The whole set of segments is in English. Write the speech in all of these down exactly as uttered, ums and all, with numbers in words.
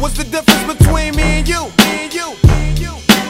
What's the difference between me and you? Me and you. Me and you.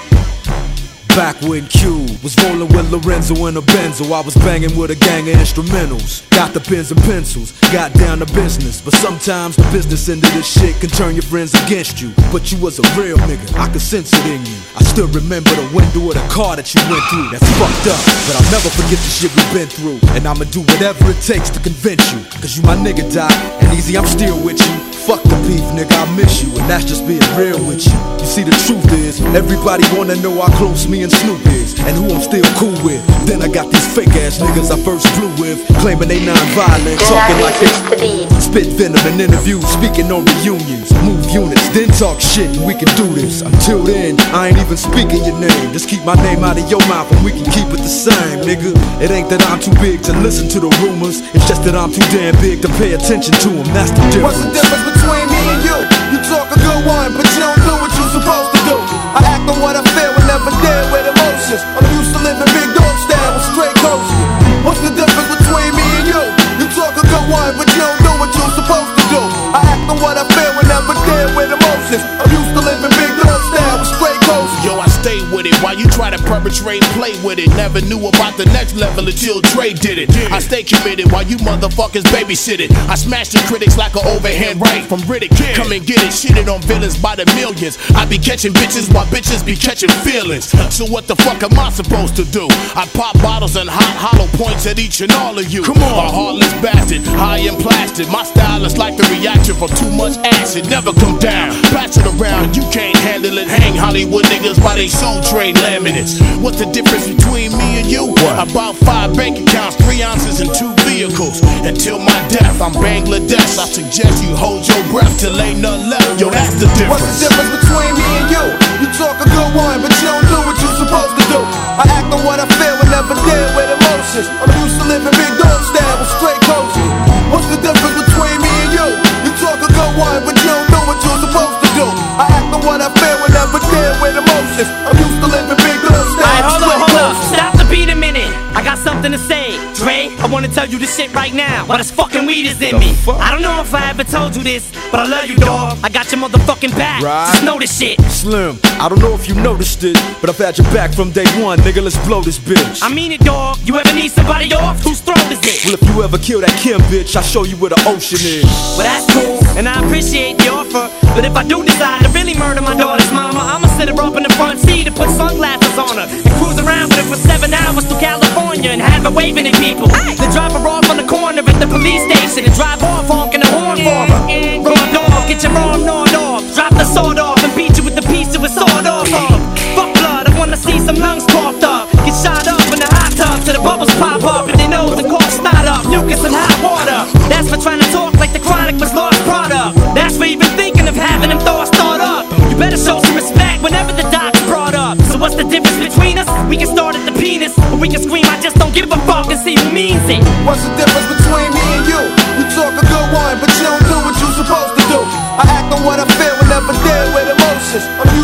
Back when Q was rolling with Lorenzo in a Benzo, I was banging with a gang of instrumentals. Got the pens and pencils, got down to business. But sometimes the business end of this shit can turn your friends against you. But you was a real nigga, I could sense it in you. I still remember the window of the car that you went through. That's fucked up, but I'll never forget the shit we've been through. And I'ma do whatever it takes to convince you. Cause you my nigga, Doc, and easy, I'm still with you. Fuck the beef, nigga, I miss you, and that's just being real with you. You see, the truth is, everybody wanna know how close me and Snoop is, and who I'm still cool with. Then I got these fake ass niggas I first flew with, claiming they non-violent, talking like they spit venom in interviews, speaking on reunions, move units, then talk shit, and we can do this. Until then, I ain't even speaking your name. Just keep my name out of your mouth, and we can keep it the same, nigga. It ain't that I'm too big to listen to the rumors, it's just that I'm too damn big to pay attention to them. That's the difference. What's the difference between me and you? You talk a good one, but you don't do what you're supposed to do. I act on what I feel and never deal with emotions. I'm used to living big dog style with straight coaches. What's the difference between me and you? You talk a good one, but you don't do what you're supposed to do. I act on what I feel and never deal with emotions. I'm used to living big dog style with straight coaches. Yo, I stay with it while you try to perpetrate and play with it. Never knew about the next level until Dre did it. I stay committed while you motherfuckers babysit it. I smash the critics like an overhand right from Riddick. Come and get it, shitted on villains by the millions. I be catching bitches while bitches be catching feelings. So what the fuck am I supposed to do? I pop bottles and hot hollow points at each and all of you. Come on, a heartless bastard, high and plastic. My style is like the reaction from too much acid. Never come down, pass it around, you can't handle it. Hang Hollywood niggas by they soul train laminates. What's the difference between me and you? What? About five bank accounts, three ounces and two vehicles. Until my death, I'm Bangladesh. I suggest you hold your breath till ain't nothing left. Yo, that's the difference. What's the difference between me and you? You talk a good one, but you don't do what you're supposed to do. I act on what I feel and never deal with emotions. I'm used to living big dog style with straight coaches. What's the difference between me and you? You talk a good one, but you don't do what you're supposed to do. I act on what I feel and never deal with emotions. I'm used to living big dog style. Alright, hold up, hold up. Stop the beat a minute. I got something to say. Dre, I wanna tell you this shit right now. While this fucking weed is in me. I don't know if I ever told you this, but I love you, dog. I got your motherfucking back. Right. Just know this shit. Slim, I don't know if you noticed it, but I've had your back from day one, nigga. Let's blow this bitch. I mean it, dog. You ever need somebody off? Whose throat is it? Well, if you ever kill that Kim bitch, I'll show you where the ocean is. Well, that's cool, and I appreciate the offer. But if I do decide to really murder my daughter's mama, I'ma sit her up in the front seat and put sunglasses on her and cruise around with her for seven hours to California and have her waving at people. Then drop her off on the corner at the police station and drive off honking the horn for her. Raw dog, get your arm gnawed off. Drop the sword off and beat you with the piece of a sword off of. Fuck blood, I wanna see some lungs coughed up. Get shot up in the hot tub till the bubbles pop up and their nose and cough start up. Mucus and hot water. That's for trying to talk like the Chronic was lost product. That's for even thinking of having them thoughts thought up. You better show some respect whenever the doc's brought up. So what's the difference between us? We can start at the penis, or we can scream I just don't give a fuck and see who means it. What's the difference between me and you? You talk a good one, but you don't do what you're supposed to do. I act on what I feel and never deal with emotions. I'm